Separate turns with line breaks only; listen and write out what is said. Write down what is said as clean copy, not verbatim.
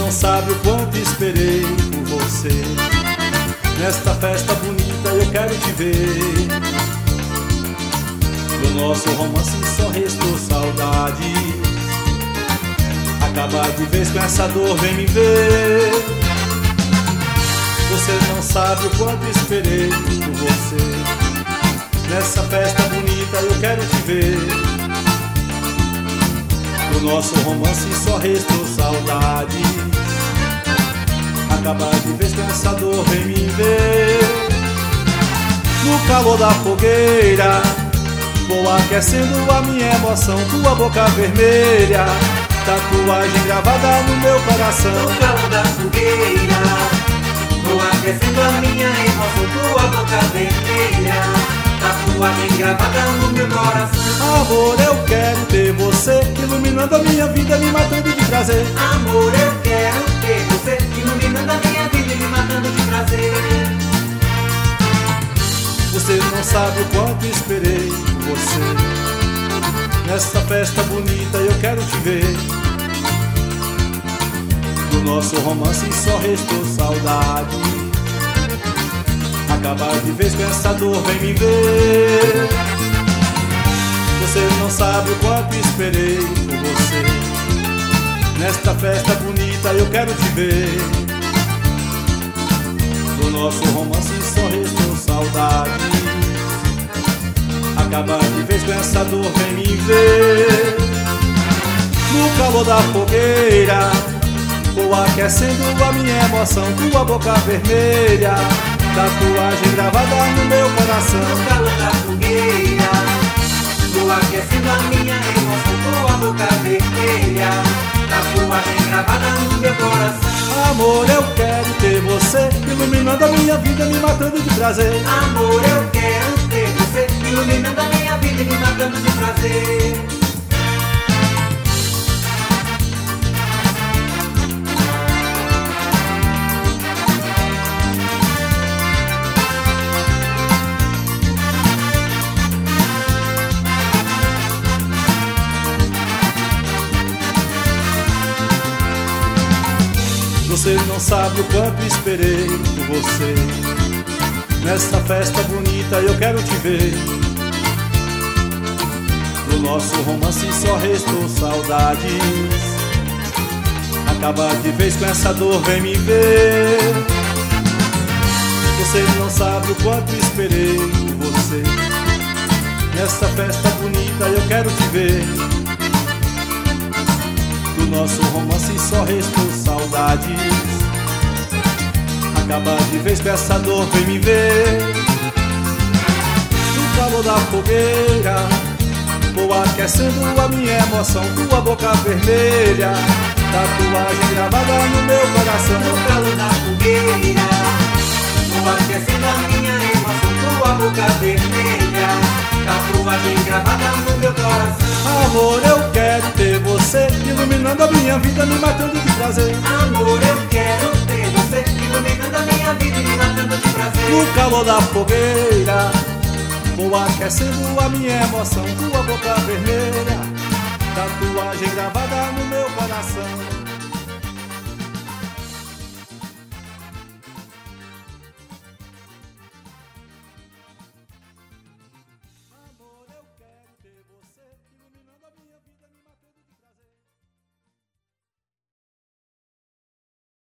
não sabe o quanto esperei por você. Nesta festa bonita eu quero te ver. Do nosso romance só restou saudade. Acaba de vez com essa dor, vem me ver. Você não sabe o quanto esperei por você. Nessa festa bonita eu quero te ver. Do nosso romance só restou saudade. Acaba de vez com essa dor, vem me ver. No calor da fogueira vou aquecendo a minha emoção. Tua boca vermelha, tatuagem gravada no meu coração.
No calor da fogueira vou aquecendo a minha emoção. Tua boca vermelha, tatuagem gravada no meu coração.
Amor, eu quero ter você iluminando a minha vida, me matando de prazer.
Amor, eu quero ter você iluminando a minha vida e me matando de prazer.
Você não sabe o quanto esperei por você. Nessa festa bonita eu quero te ver. Do nosso romance só restou saudade. Acaba de vez com essa dor, vem me ver. Você não sabe o quanto esperei por você. Nesta festa bonita eu quero te ver. Do nosso romance só restou saudade. Acaba de vez com essa dor, vem me ver. No calor da fogueira vou aquecendo a minha emoção. Tua boca vermelha, tatuagem gravada no meu coração.
No calor da fogueira vou aquecendo a minha emoção. Tua boca vermelha, tatuagem gravada no meu coração.
Amor, eu quero ter você iluminando a minha vida, me matando de prazer.
Amor, eu quero ter você iluminando a minha vida e me matando de prazer.
Você não sabe o quanto esperei por você. Nesta festa bonita eu quero te ver. Do nosso romance só restou saudades. Acaba de vez com essa dor, vem me ver. Você não sabe o quanto esperei por você. Nesta festa bonita eu quero te ver. Do nosso romance só restou saudades. Acaba de vez com essa dor, vem me ver. No calor da fogueira vou aquecendo a minha emoção. Tua boca vermelha, tatuagem gravada no meu coração.
No calor da fogueira vou aquecendo a minha emoção. Tua boca vermelha, tatuagem gravada no meu coração.
Amor, eu quero ter você iluminando a minha vida, me matando de prazer.
Amor, eu quero ter você iluminando a minha vida e me matando de prazer.
No calor da fogueira vou aquecendo a minha emoção. Tua boca vermelha, tatuagem gravada no